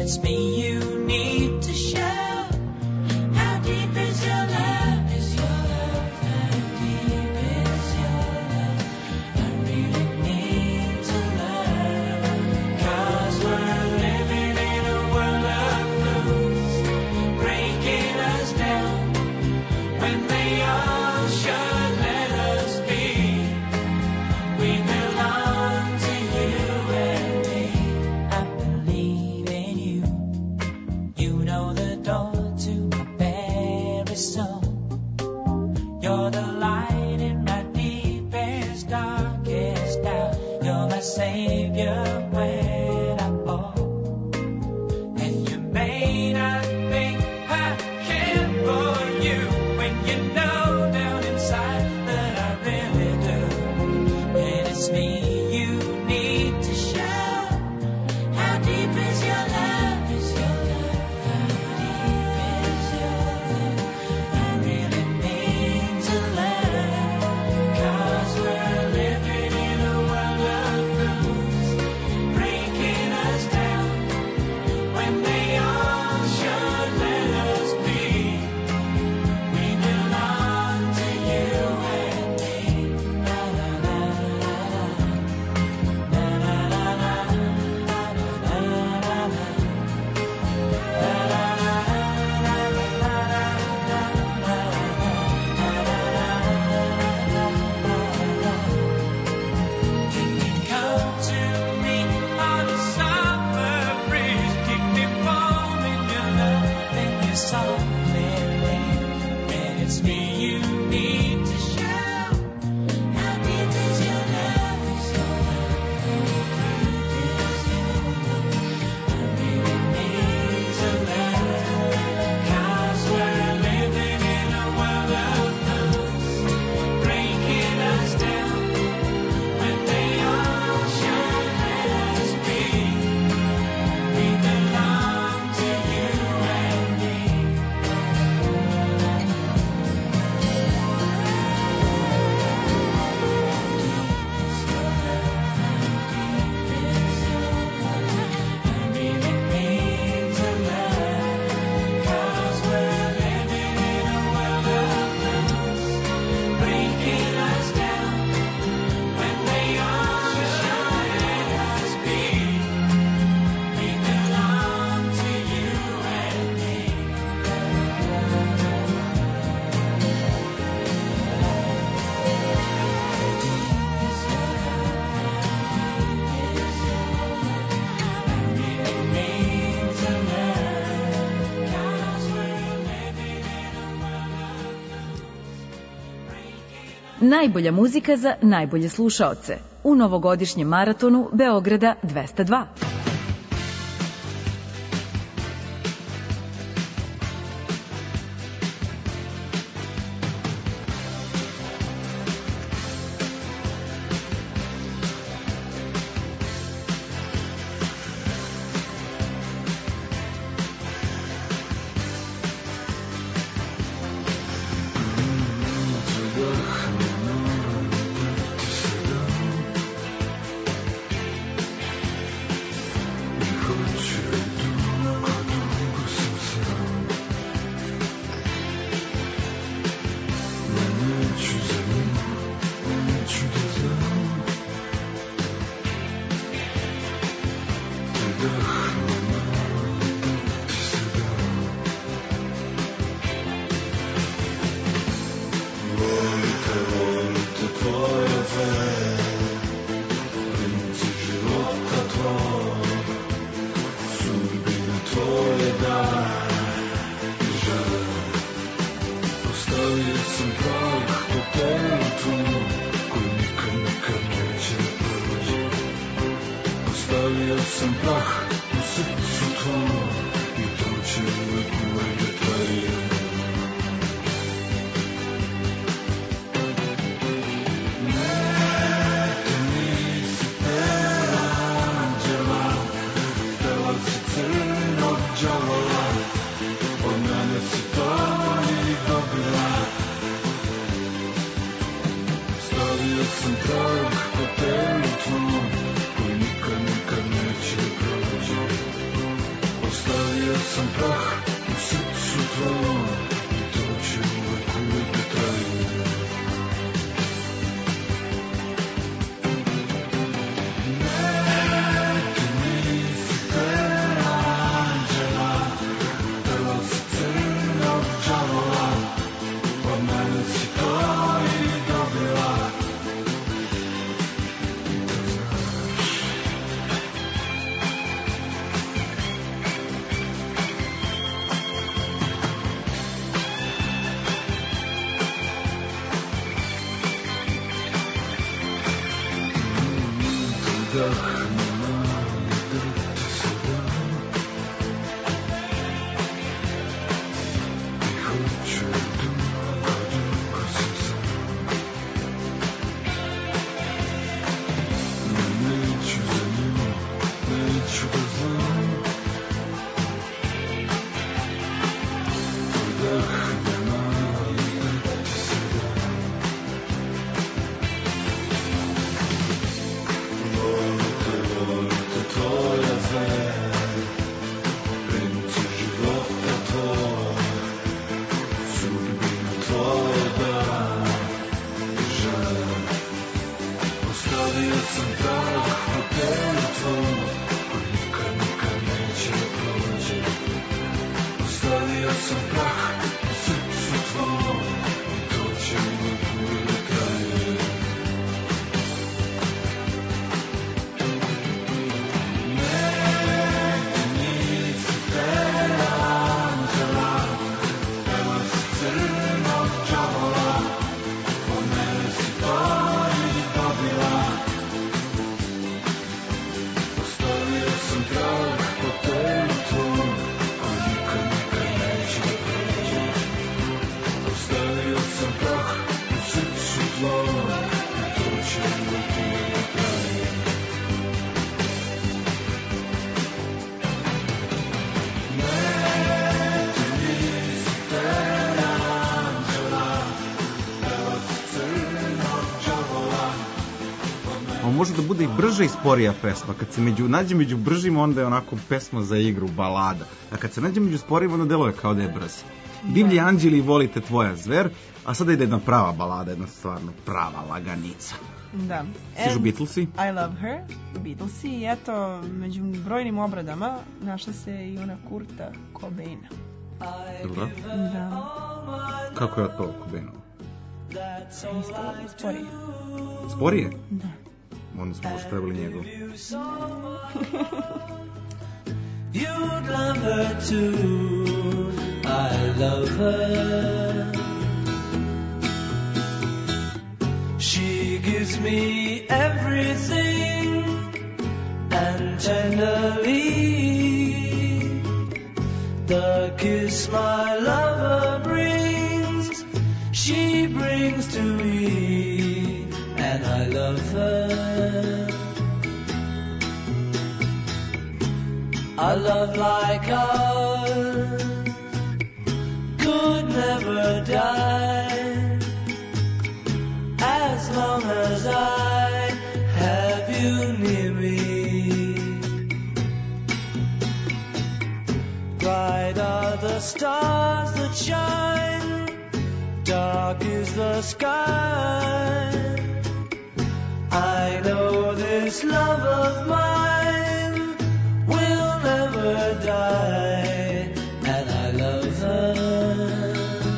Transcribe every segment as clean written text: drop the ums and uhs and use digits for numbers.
Najbolja muzika za najbolje slušaoce u novogodišnjem maratonu Beograda 202. sam prah u srcu tvojom i to će uvek da traje. Može da bude i brža i sporija pesma. Kad se nađe među bržima, onda je onako pesma za igru, balada. A kad se nađe među sporijima, onda deluje kao da je brz. Divlji anđeli, volite tvoja zver, a sada ide jedna prava balada, jedna stvarno prava laganica. Da. Stižu Beatlesi? I Love Her, Beatlesi, i eto, među brojnim obradama našla se i ona Kurta Cobaina. Dobro? Da. Kako je to Cobainova? Isto sporije. Sporije? Da. Onda smo možda trebali njegov. You'd love her too, I love her. She gives me everything, and tenderly the kiss my lover brings, she brings to me, and I love her. A love like ours could never die, as long as I have you near me. Bright are the stars that shine, dark is the sky. I know this love of mine will never die, and I love her.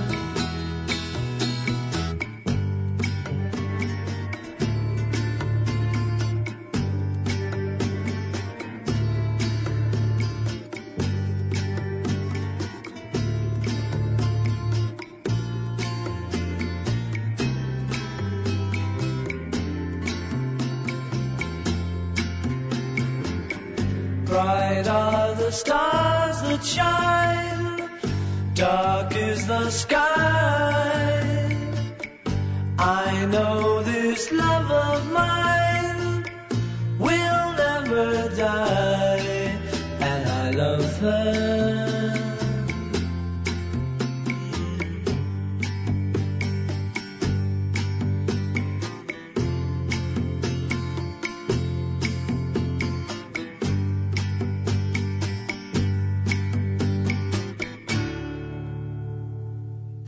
Bright are the stars that shine, dark is the sky. I know this love of mine will never die, and I love her.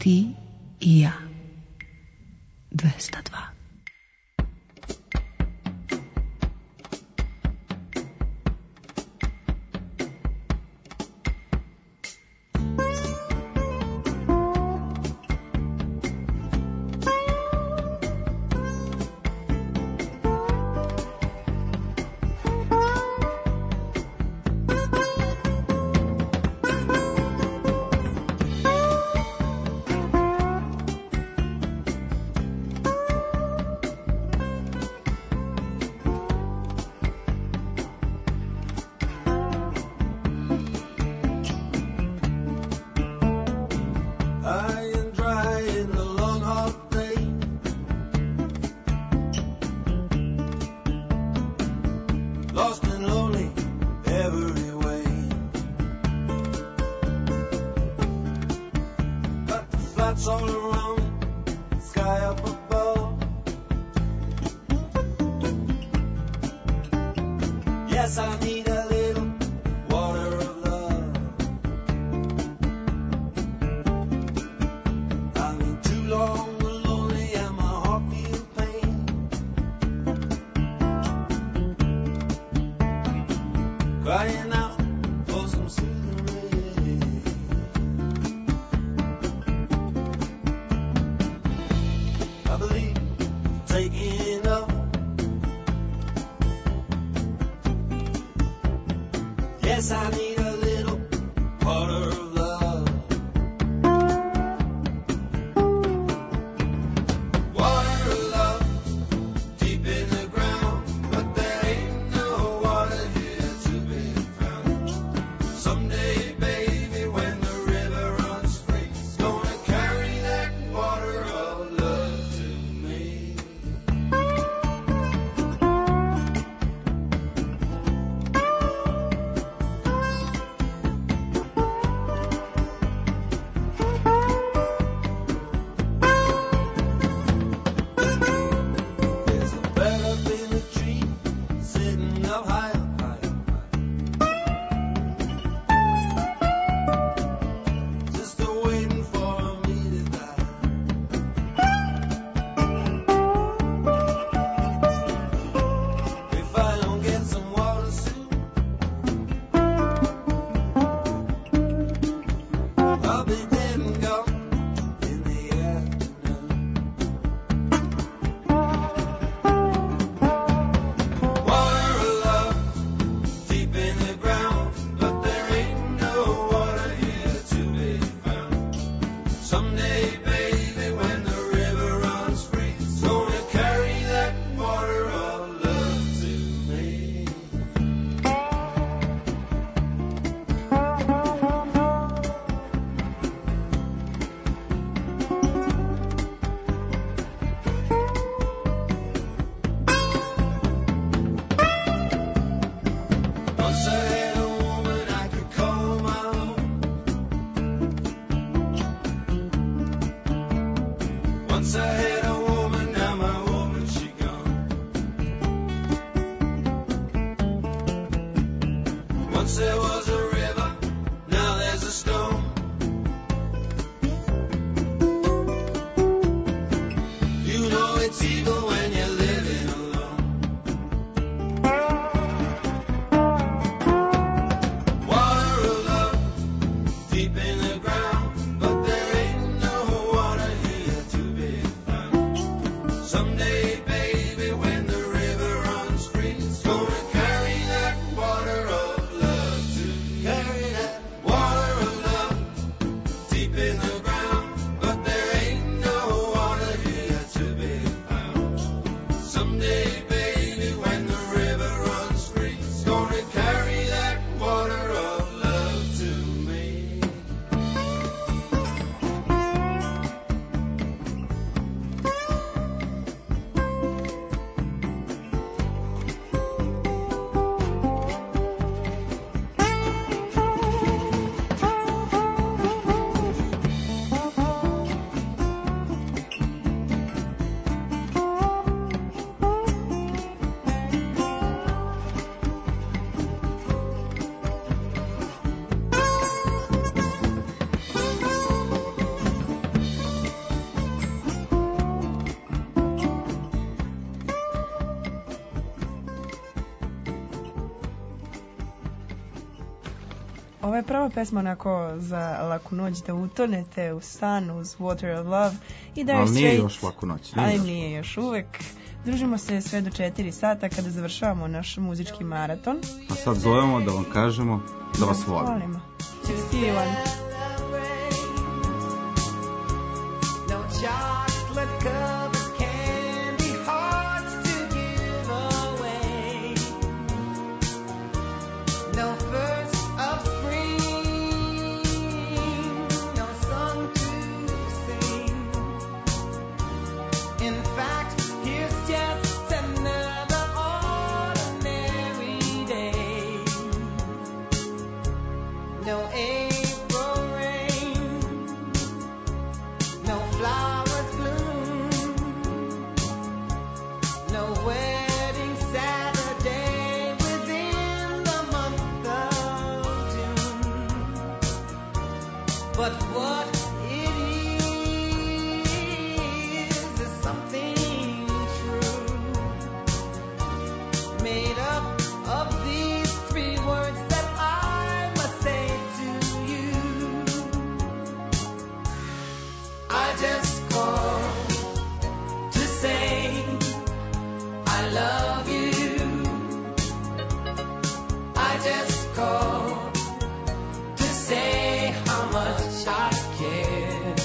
Ti i ja. 202. Ovo je prava pesma onako za laku noć, da utonete u san uz Water of Love. I Dire Ali nije Straits, još laku noć. ali nije još uvek. Družimo se sve do 4 sata kada završavamo naš muzički maraton. A sad zovemo da vam kažemo da vas volimo. Volimo. Stevie Wonder. No chocolate covered candy hearts to give away. No first of spring, no song to sing. In fact, here's just another ordinary day. No April rain, no flowers bloom, no wedding Saturday within the month of June. But what it is something true, made up of these 3 words that I must say to you. I just called to say I love you. I just called to say how much I care.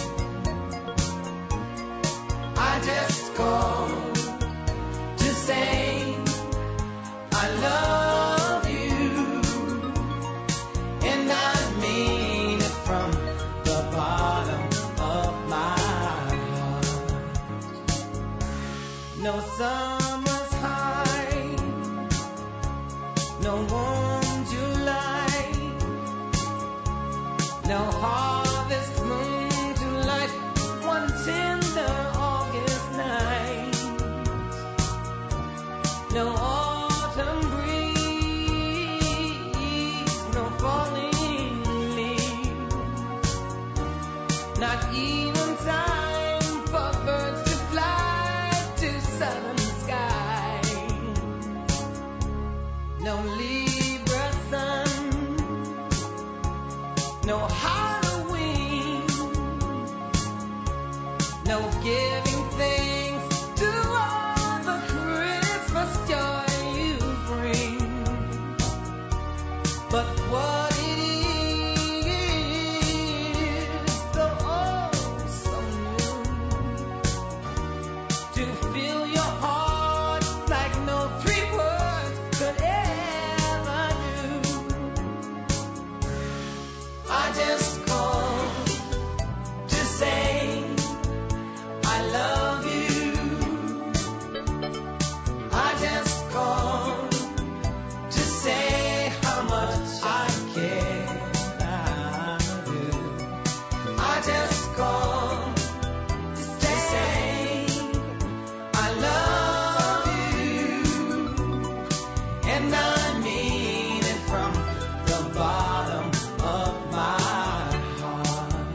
I just called to say I love you, and I mean it from the bottom of my heart. No summer's high, no warm July, no harvest moon to light one tender August night, no autumn breeze, no falling leaves, not even time for birds to fly to southern skies, no Libra sun, no Halloween, no giving thanks to all the Christmas joy you bring. But what it is, so oh so new, to fill your heart like no 3 words could ever do. I just called to say I love you. I just called to say how much I care. I do. I just called to say I love you, and I mean it from the bottom of my heart.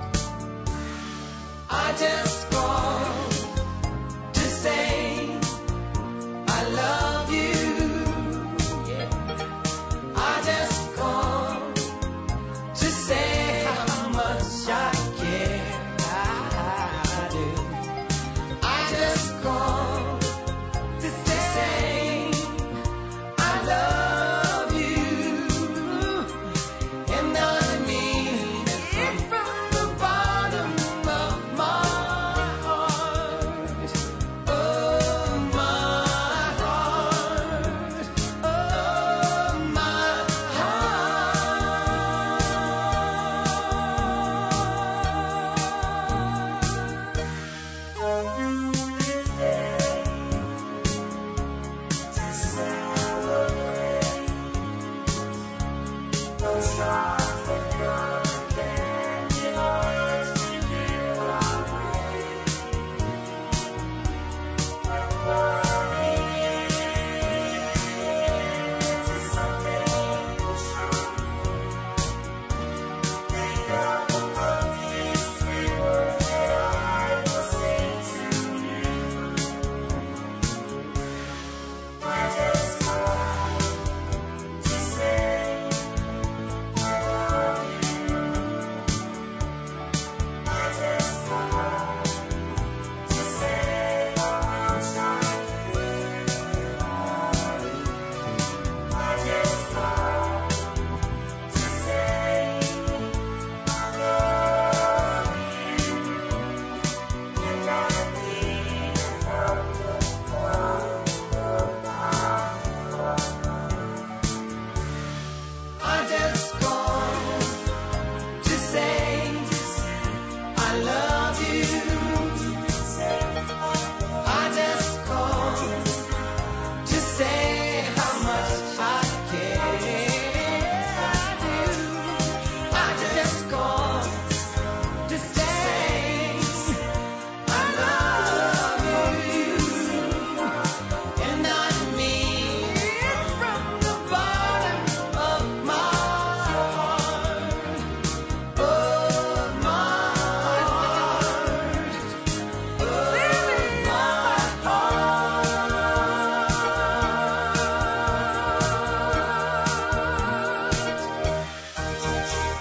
I just called to say I love you. Yeah. I just called to say how much I care. I do. I just called to say I love you, and I mean it from the bottom of my heart. Oh, my heart. Oh, my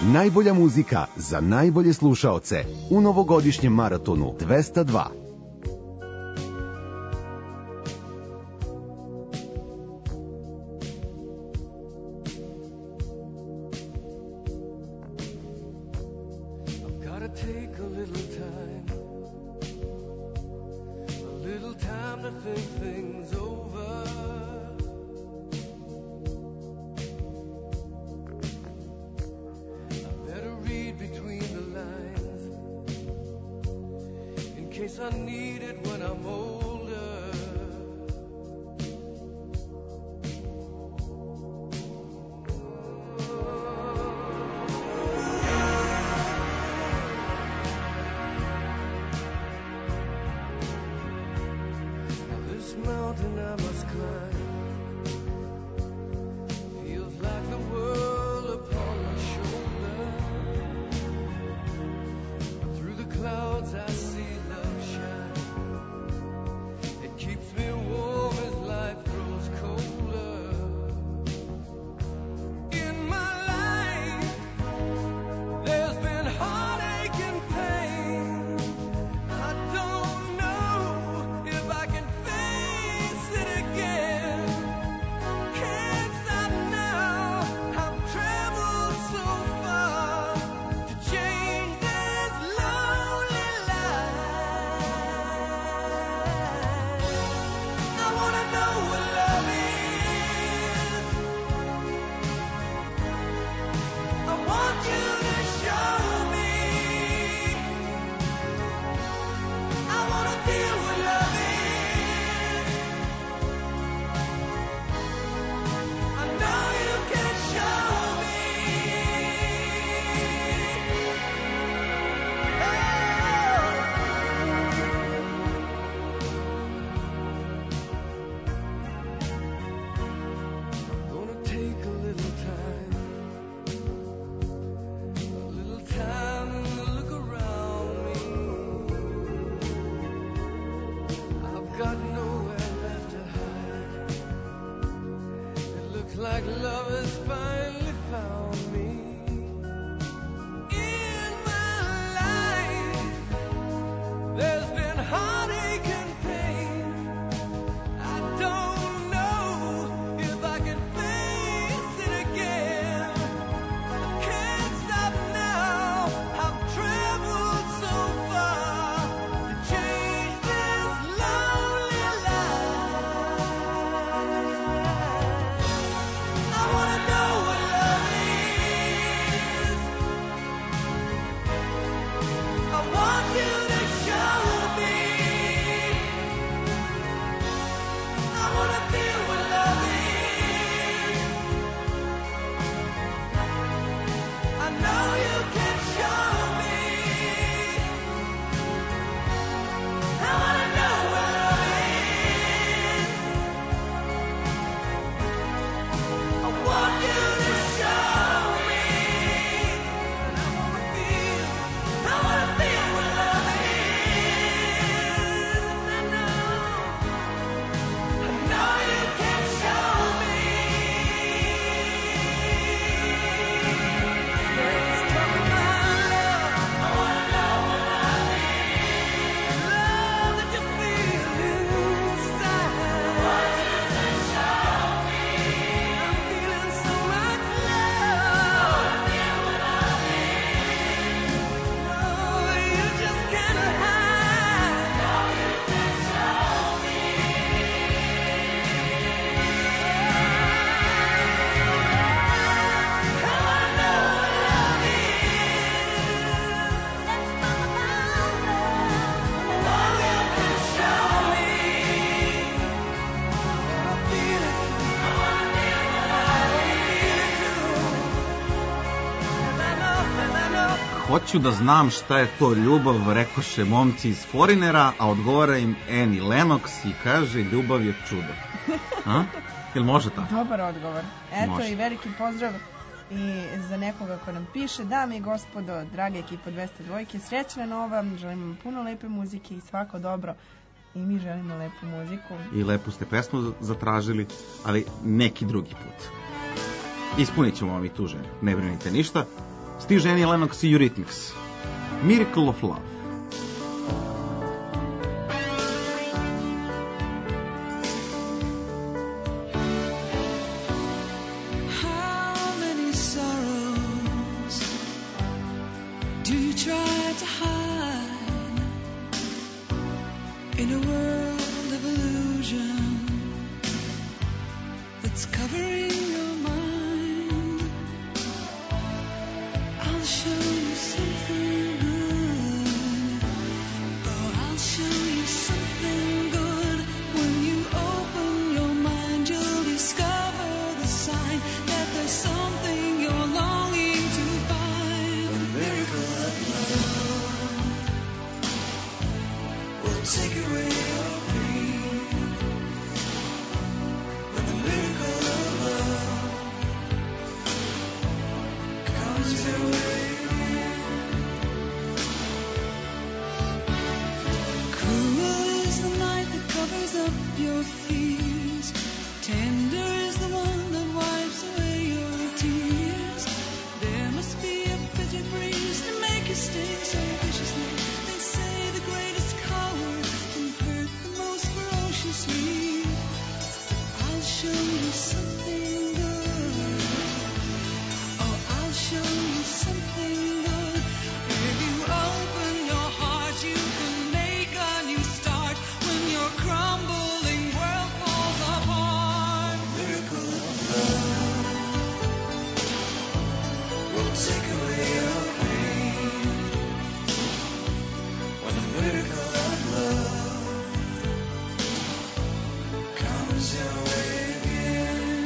Najbolja muzika za najbolje slušaoce u novogodišnjem maratonu 202. Hoću da znam šta je to ljubav, rekoše momci iz Foreignera, a odgovara im Annie Lennox i kaže ljubav je čudo. A? Jel može tako? Dobar odgovor. Eto Može. I veliki pozdrav i za nekoga ko nam piše. Dame i gospodo, drage ekipa 202, srećna nova, želimo vam puno lepe muzike i svako dobro. I mi želimo lepu muziku. I lepu ste pesmu zatražili, ali neki drugi put. Ispunit ćemo vam i tu želju, ne brinite ništa. Stiže Annie Lennox i Eurythmics. Miracle of Love. How many sorrows do you try to hide in a world of illusion that's covering your mind? I'll show you something good. Oh, I'll show you something good. When you open your mind, you'll discover the sign that there's something you're longing to find. The miracle of love will take away your pain. When the miracle of love comes your way. Cruel is the night that covers up your fears. Tender is the one that wipes away your tears. There must be a bitter breeze to make you sting so viciously. They say the greatest coward can hurt the most ferociously. I'll show you something good. Oh, I'll show you something good. If you open your heart, you can make a new start. When your crumbling world falls apart, miracle of love will take away your pain. When the miracle of love comes your way again,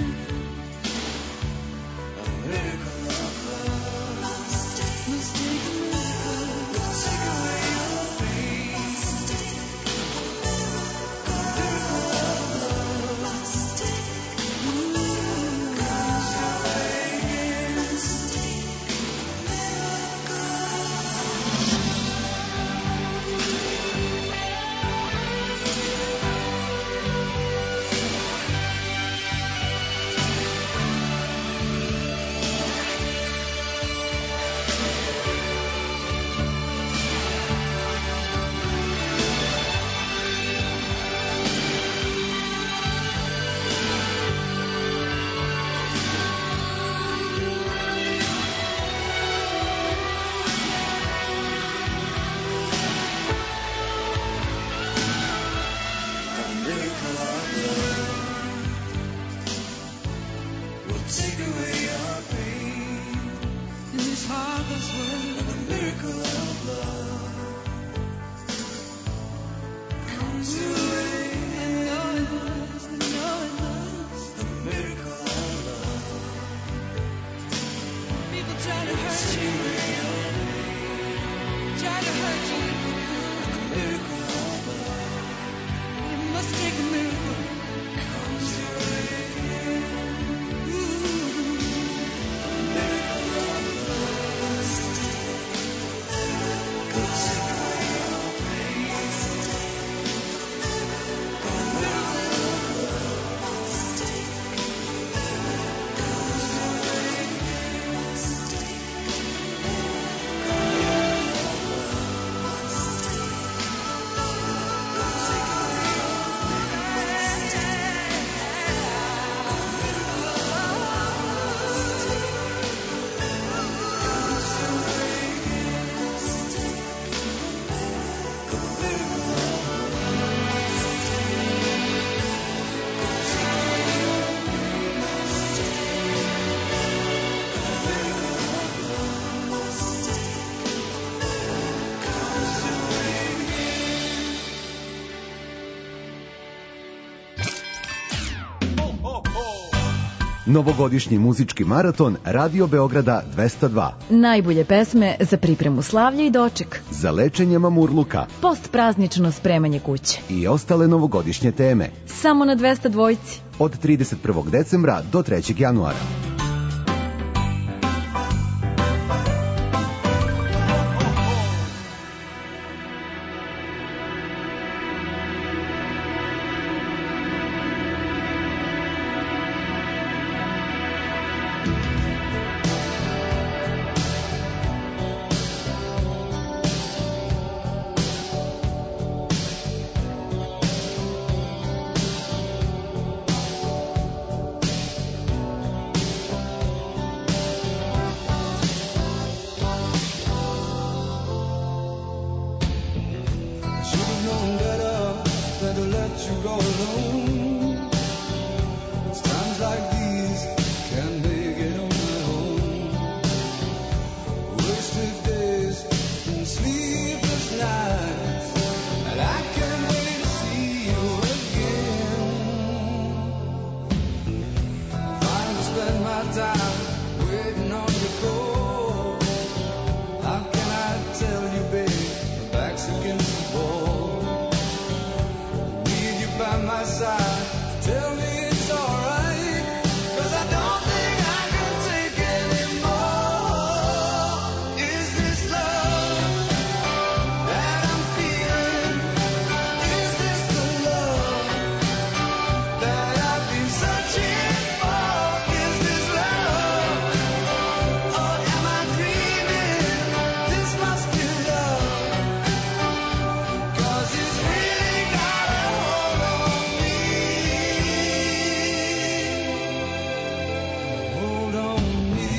a miracle of love must take a miracle, will take away your pain. A miracle of love must take comes your way again. A miracle of love will take away your pain. In this heartless world, the miracle of love comes your way. And know it does, and know it does. The miracle of love. People try to hurt you, try to hurt you. The miracle of love. It must take a miracle. Comes your way again. Ooh. A miracle of love must take away your pain. A miracle of love must take comes your way again. Novogodišnji muzički maraton Radio Beograda 202. Najbolje pesme za pripremu slavlja i doček, Za lečenje mamurluka postpraznično spremanje kuće. i ostale novogodišnje teme. Samo na 202. Od 31. decembra do 3. januara. go alone. It's times like these can't make it on my own. Wasted days and sleepless nights, and I can't wait to see you again. Finally spend my time waiting on your call. How can I tell you, babe, my back's against the wall? Need you by my side, tell me it's alright, 'cause I don't think I can take anymore. Is this love that I'm feeling? Is this the love that I've been searching for? Is this love, or am I dreaming? This must be love, 'cause it's really got a hold on me. Hold on me.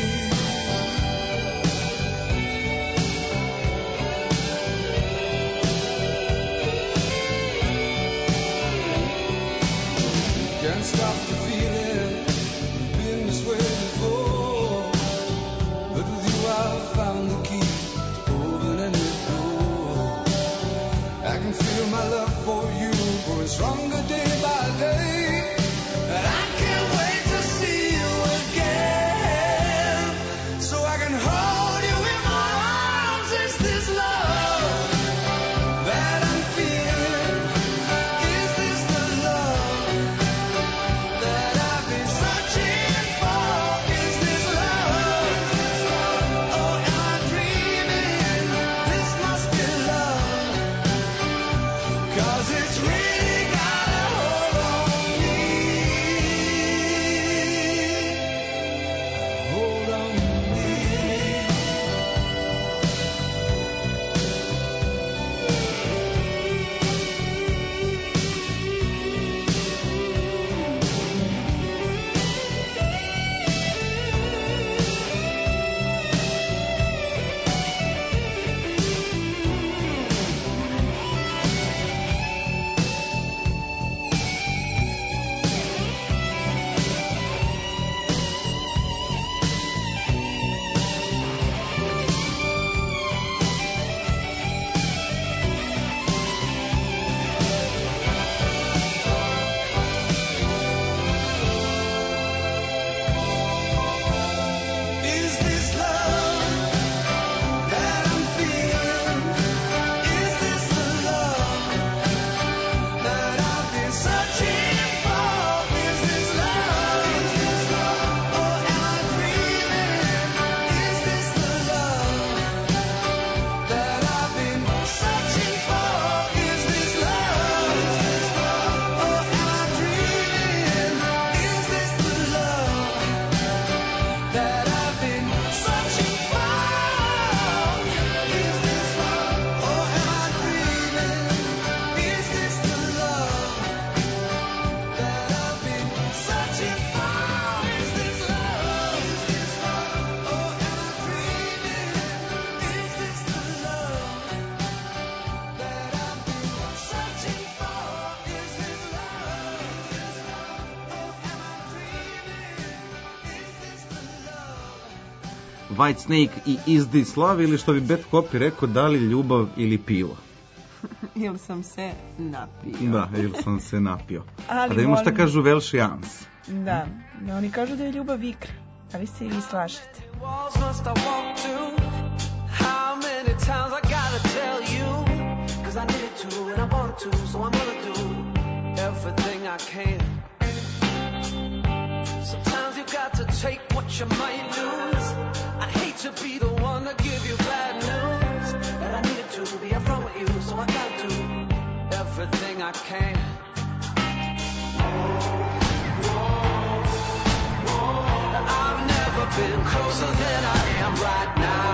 Can't stop the feeling, been this way before, but with you I've found the key to open any door. I can feel my love for you growing stronger day by day, and I can't wait to see you again, so I can hold you in my arms. Is this love that I'm feeling? Is this the love that I've been searching for? Is this love, or am I dreaming? This must be love, 'cause it's really got a hold on me. Hold on me. Is this love that I'm feeling? Is this the love that I've been searching for? Is this love, or am I dreaming? Is this the love that I've been searching for? Is this love, or am I dreaming? Is this the love that I've been searching for? Is this love, or am I dreaming? Is this the love that I've been searching for? Is this love, or am I dreaming? Is this the love that I've been searching for? Is this love, or am I dreaming? Is this the love? White Snake i Is This Love, ili što bi Beth Hopi rekao, da li ljubav ili pivo. Ili sam se napio. Da, ili sam se napio. Ali A da vidimo šta volim- kažu Welsh Jans. Da, oni kažu da je ljubav igra, a vi se i vi slažete. Walls must I walk to? How many times I gotta tell you? 'Cause I needed to and I want to, so I'm gonna do everything I can. Sometimes you got to take what you might lose. I hate to be the one to give you bad news, but I needed to be upfront with you, so I gotta do everything I can. I've never been closer than I am right now.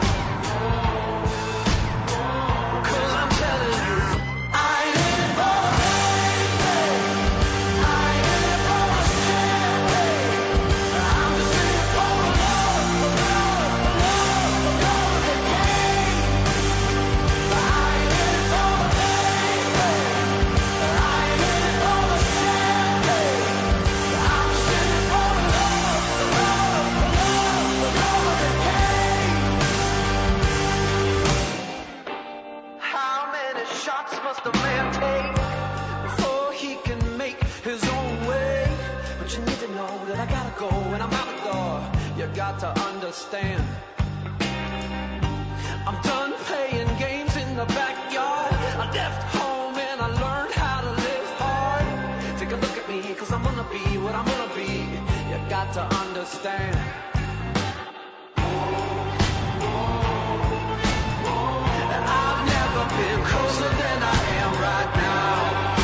'Cause I'm telling you, I ain't in it for the baby. I ain't in it for the champagne. I'm just in it for the love, the love, the love, the love of the game. I ain't in it for the baby. I ain't in understand. I'm done playing games in the backyard. I left home and I learned how to live hard. Take a look at me, cause I'm gonna be what I'm gonna be. You got to understand. I've never been closer than I am right now.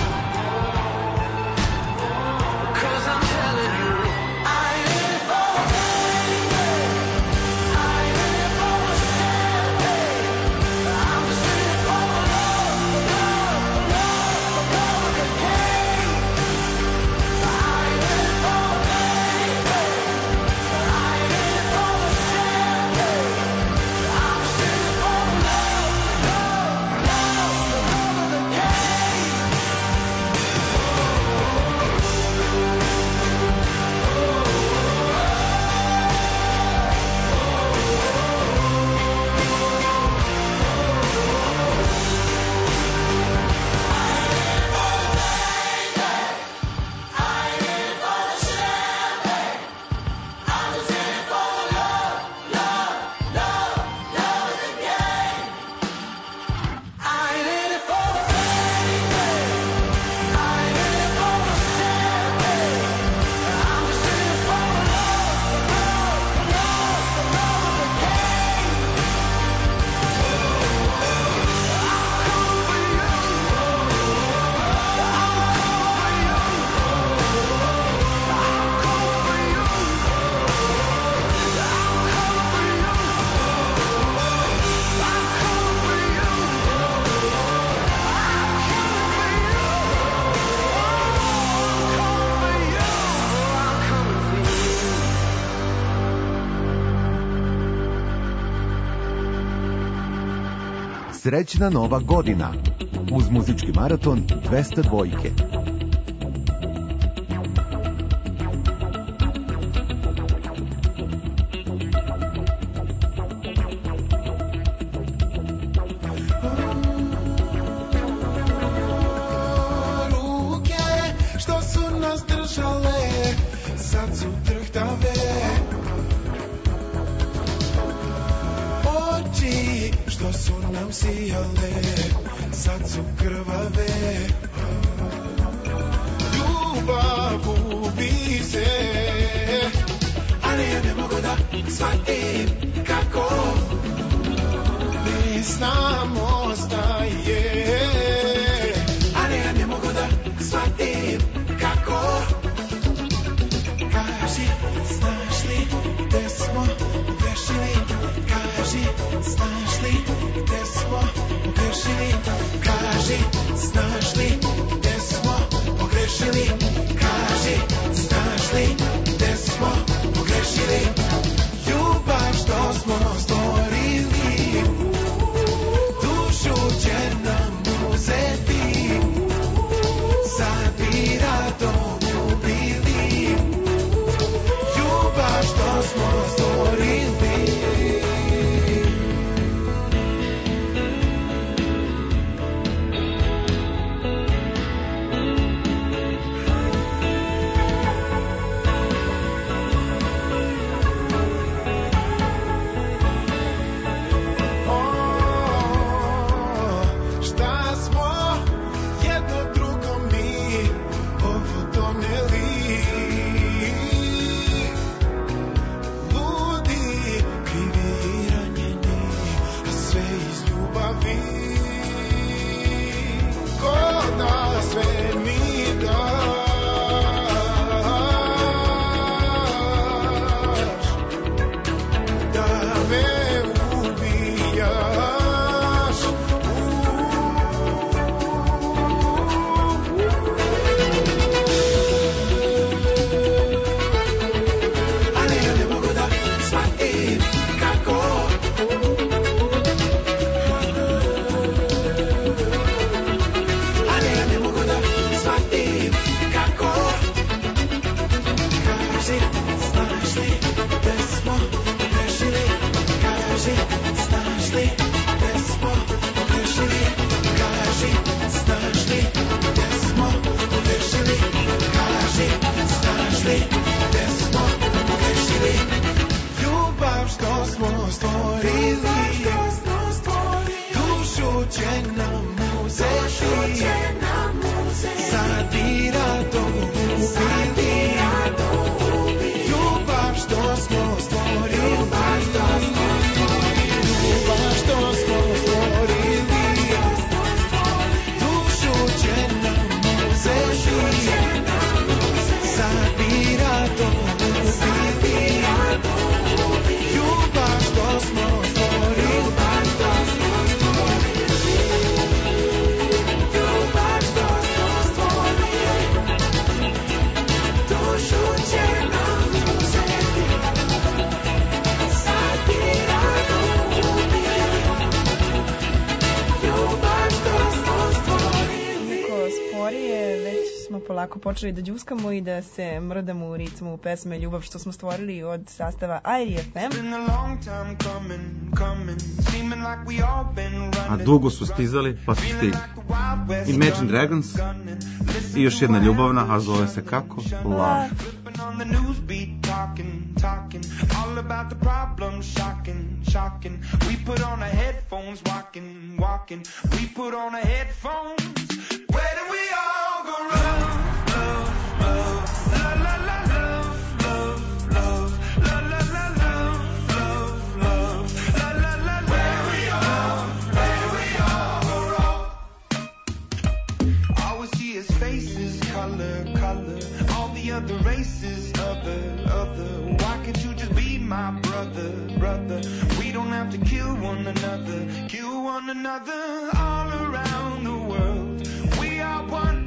Cause I'm telling you, I ain't in it for the baby. I ain't in it for the champagne. I'm just in it for the love of the game. I ain't in it for the baby. I ain't in it for the champagne. I'm just in it for the love of the game. Srećna nova godina uz muzički maraton 202. Ruke što su nas držale, sad su drhtave. Oči što su nam sijale, sad su krvave. Ljubav gubi se, ali ja ne mogu da shvatim kako bez nam ostaje. Ali ja ne mogu da shvatim kako. Kaži, znaš li gde smo pogrešili? Kaži, znaš li gde smo pogrešili? Kaži, znaš li gde smo pogrešili? Kaži, znaš li gde smo pogrešili? Ljubav što smo stvorili, dušu će nam uzeti, sad bi rado ljubili. Ljubav što smo stvorili. Šta smo jedno drugom mi ovo doneli? Ludi, krivi i ranjeni, a sve iz ljubavi. Ko da sve mi daš, da me ubijaš. Ali ja ne mogu da shvatim kako. Ali ja ne mogu da shvatim kako. Kaži, znaš li gde smo pogrešili? Kaži, znaš li gde smo pogrešili? Kaži, znaš li gde smo pogrešili? Kaži, znaš li gde smo pogrešili? Ljubav što polako počeli da đuskamo i da se mrdamo u ritmu pesme Ljubav što smo stvorili od sastava IRFM. A dugo su stizali, pa su stigli. Imagine Dragons i još jedna ljubavna, a zove se kako? Love. On the news beat talking all about the problem, shocking. We put on our headphones, walking. We put on our headphones. Where do we all go wrong? Love, la la la, love, la la la, love, la la la. Where we all go wrong? All we see is faces, color. All the other races, other. Why can't you just be my brother? We don't have to kill one another all around the world. We are one.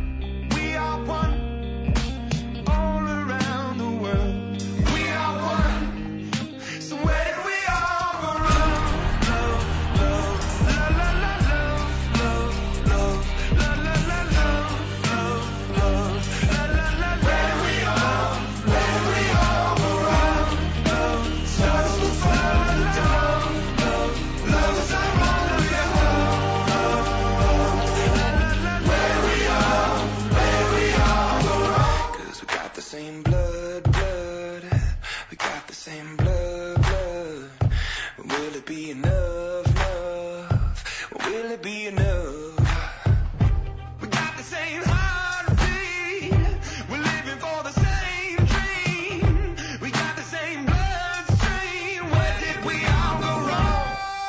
All around the world. We are one. So where did we all go wrong? Love, la la la, love, la la la, love, la la la. Where we all go wrong? Love, starts to fall in love. Love is our only hope. Where we all go wrong? 'Cause we got the same blood. We got the same blood. Will it be enough? Will it be enough? We got the same heartbeat. We're living for the same dream. We got the same bloodstream. Where did we all go wrong?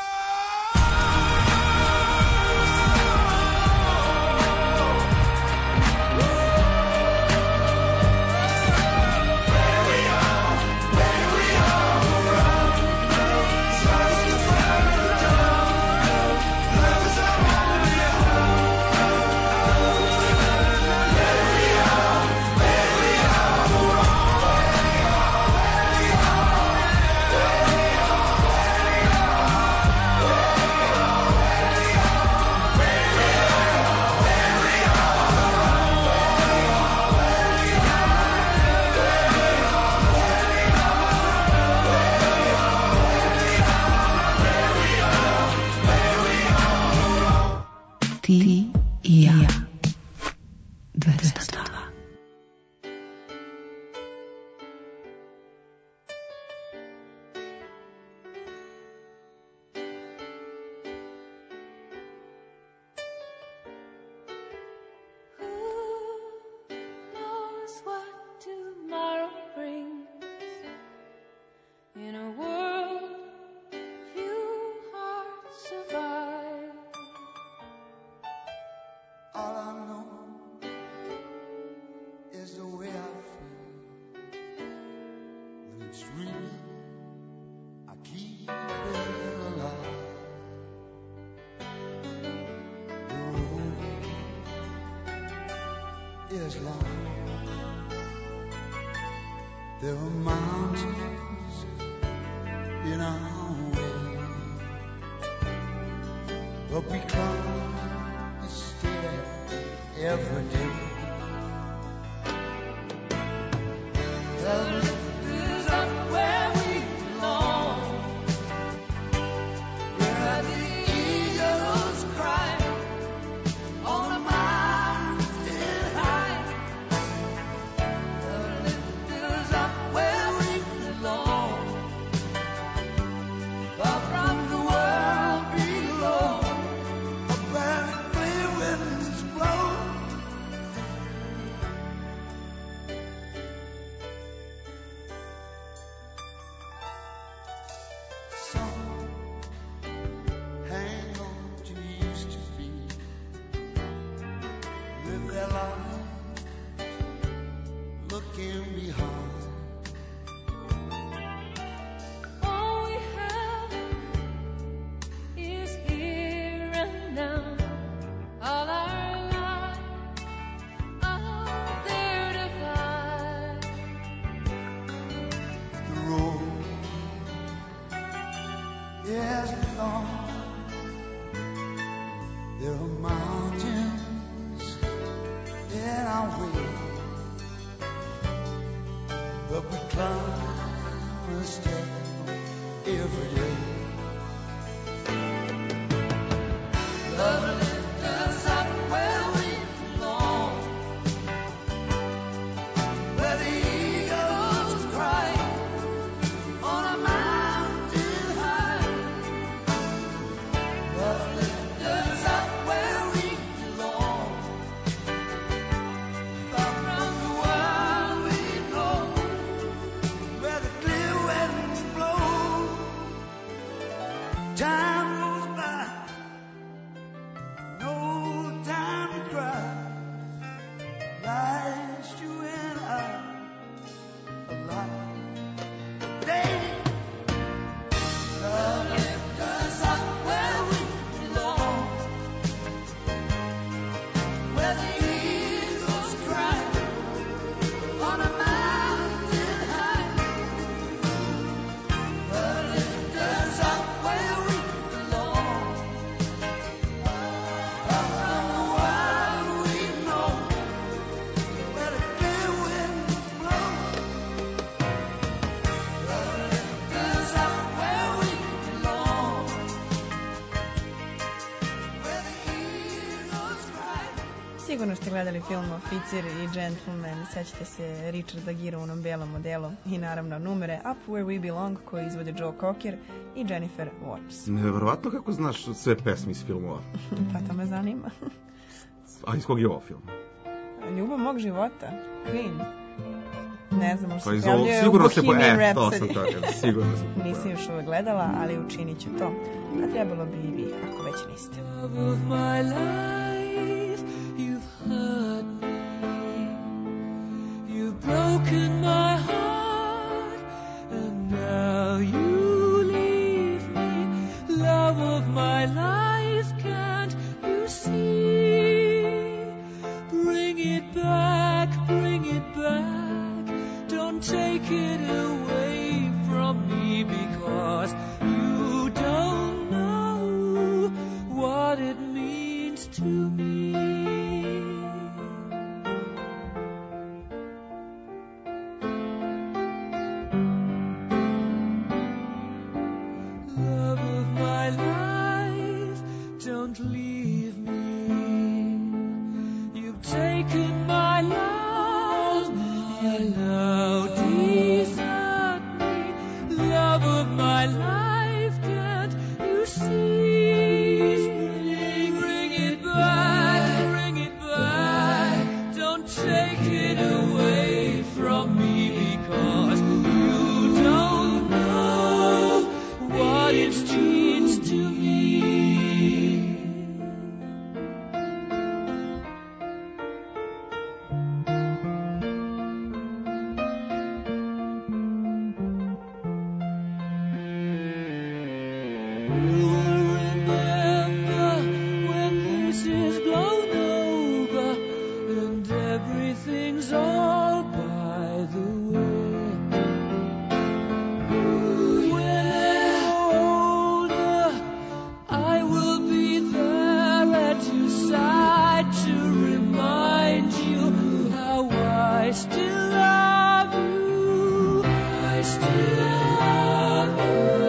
Where we all go wrong? Starts to fall in love. Love is our only hope. Where we all go wrong? Ti i ja. 202. knows what tomorrow brings? In a world few hearts survive. All I know is the way I feel. When it's real, I keep it alive. The road is long. There are mountains in our way, but we climb a stair every day. The lift is up where we belong, where the eagles cry on a mountain high. The lift is up where we belong, far from the world below, up where the clear winds blow. Some hang on to used to be, live their lives looking behind. All we have is here and now. All our lives are there to find. The road is long. There are mountains in our way, promised her every day. Love lifts us up where we belong, where the eagles cry on a mountain high. Love lifts us up where we belong, far from the world we know, where the clear winds blow. Time goes by, no time to cry. Life's you and I alive. Day, love lifts us up where we belong, where the eagles cry on a mountain high. Love lifts us up where we belong, far from the world we know, where the clear winds blow. Love lifts us up where we belong, where the eagles cry. Sigurno ste gledali film Oficir i Gentleman, sećate se Richarda Gere u onom belom modelu i naravno numere Up Where We Belong koje izvode Joe Cocker i Jennifer Warnes. Nevjerovatno kako znaš sve pesme iz filmova. Pa to me zanima. A iz kog je ovo film? Ljubav mog života, Queen. Ne znam, možda Pa se iz ovog pojavljuje u sigurno se... Bohemian to sam Rhapsody. to kažem, sigurno se... Nisam još uvek gledala, ali učinit ću to. A trebalo bi i vi, ako već niste. Love of my life, you've hurt me, you've broken my heart, and now you leave me. Love of my life, can't you see? Bring it back, don't take it away from me, because you don't know what it means to me. Love of my life, don't leave me. You've taken my love, you now desert me. Love of my life, can't you see? Bring it back, don't take it away from me, because you don't know what it means to me. You'll remember when this is blown over and everything's all by the way. When you're older, I will be there at your side to remind you how I still love you. I still love you.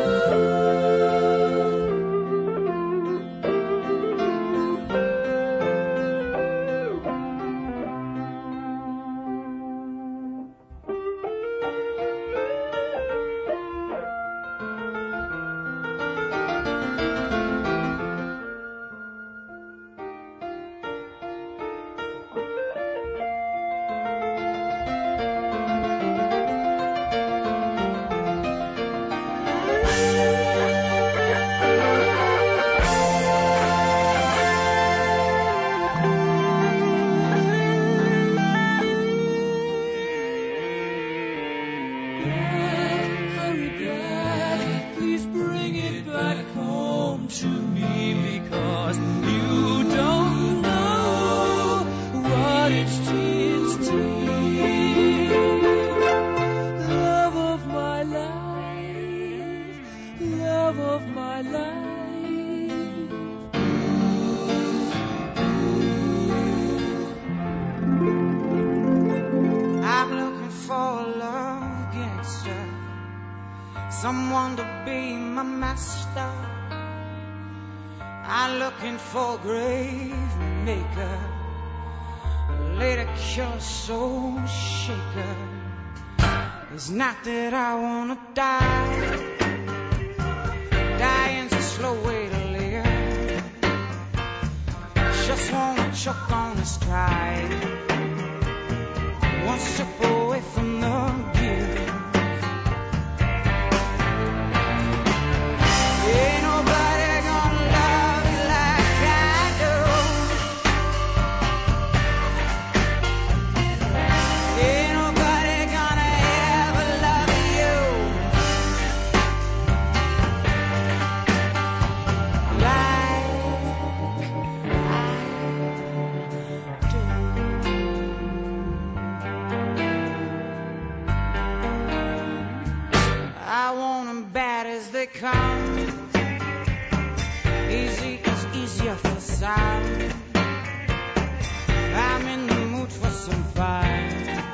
Hurry back, please bring it back home to me, because you don't know what it means to me. Love of my life, love of my life. I'm looking for love against someone to be my master. I'm looking for a grave maker, lady killer, soul shaker. It's not that I wanna die, dying's a slow way to live. Just wanna choke on this tide, one step away from the give. Ain't nobody gonna love you like I do. Ain't nobody gonna ever love you like I want them bad as they come. Easy is easier for some. I'm in the mood for some fun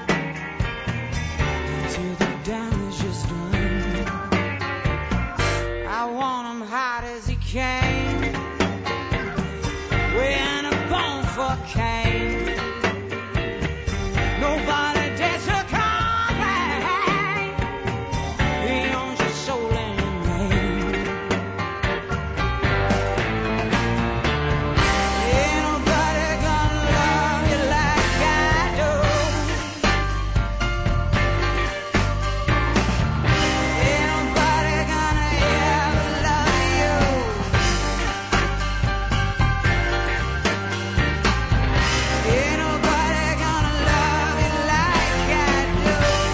till the damage is done. I want him hot as he came, weighing a bone for Cain. Nobody dares to complain. He owns your soul and your name. Ain't nobody gonna love you like I do. Ain't nobody gonna ever love you. Ain't nobody gonna love you like I do.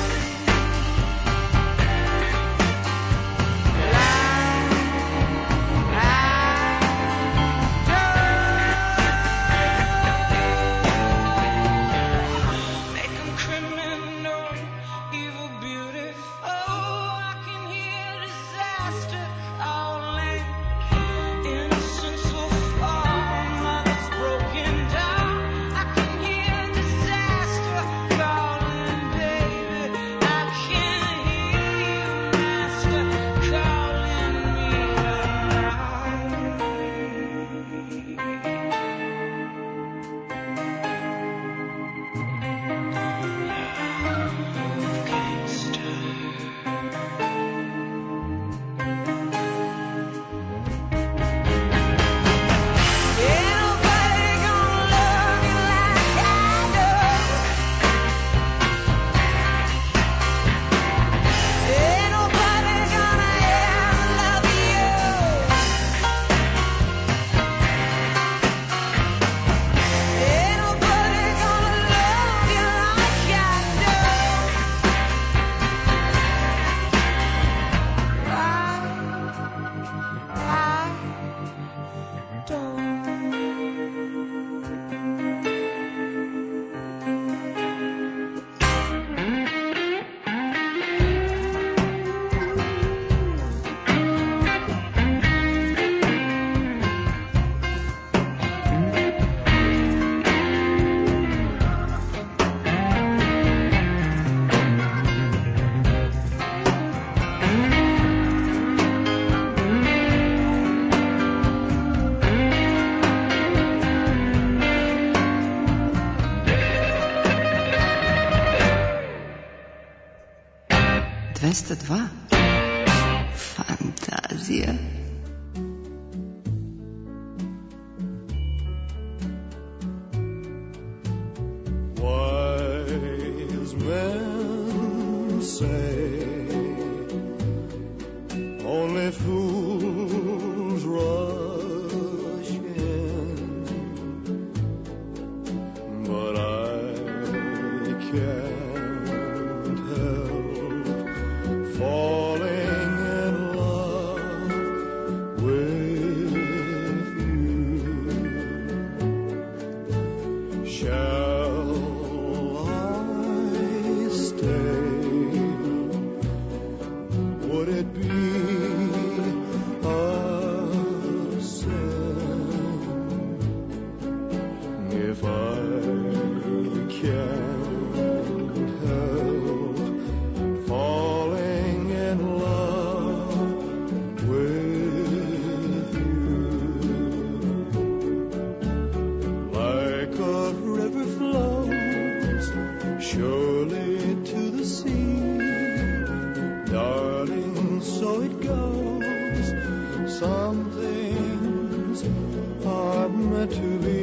Make 'em criminal, evil, beautiful. I can hear disaster calling. Innocence will fall, mothers broken down. I can hear disaster calling, baby. I can hear you, master, calling me Ain't nobody gonna love you like I do. Ain't nobody gonna ever love you. Ain't nobody gonna love you like I do. I don't. Fantazija. Wise men say only fools rush in, but I can't help falling in love Some things are meant to be.